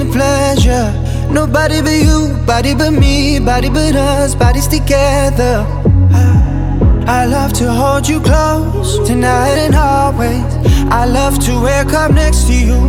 pleasure. Nobody but you, body but me, body but us, bodies together. I love to hold you close, tonight and always. I love to wake up next to you.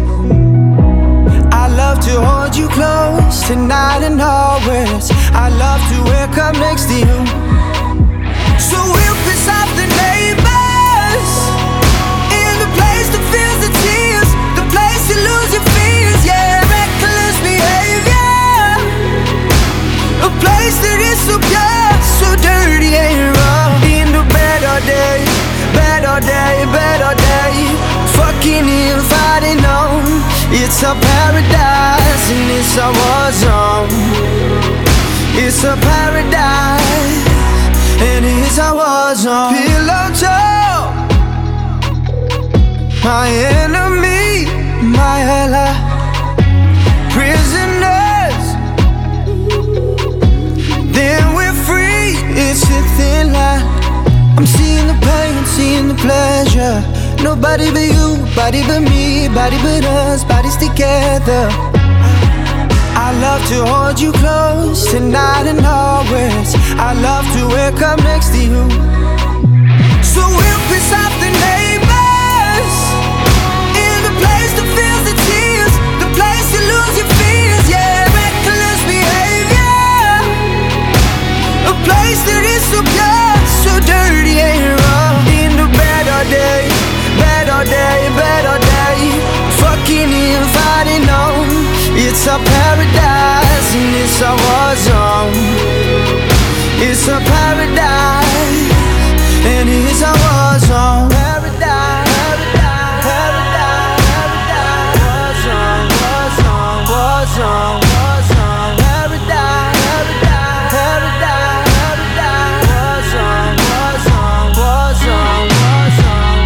I love to hold you close, tonight and always. I love to wake up next to you. So we'll piss off the neighbors, in the place that feels the tears, the place you lose your fears, yeah, reckless behavior. A place that is so pure, so dirty and raw. In the better day, better day, better day. Fucking and fighting on. It's a paradise and it's a war zone. It's a paradise and it's a war zone. Pillow talk, my enemy, my ally. Prisoners, then we're free. It's a thin line. I'm seeing the pain, seeing the pleasure. Nobody but you, body but me, body but us, bodies together. I love to hold you close, tonight and always. I love to wake up next to you. So we'll piss off the neighbors, in the place that feels the tears, the place you lose your fears, yeah, reckless behavior. A place that is so pure, so dirty and raw. In the better day, better day, better day. Fucking and fighting on. It's a paradise and it's a war zone. It's a paradise and it's a war zone. Paradise, paradise, paradise, war zone, war zone, war zone, war zone. Paradise, paradise, paradise, paradise, war zone, war zone, war zone, war zone.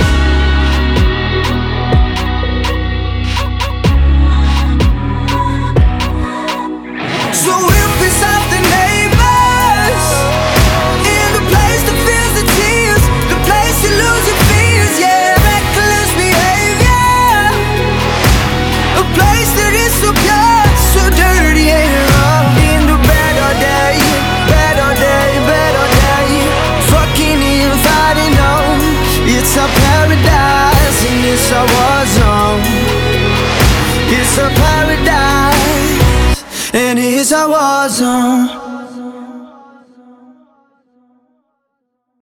So we'll piss off the neighbors, in the place that feels the tears, the place you lose your fears, yeah, reckless behavior. A place that is so pure, so dirty and raw. In the better day, better day, better day. Fucking and fighting on. It's a paradise and it's a war zone. It's a paradise and it's a war zone.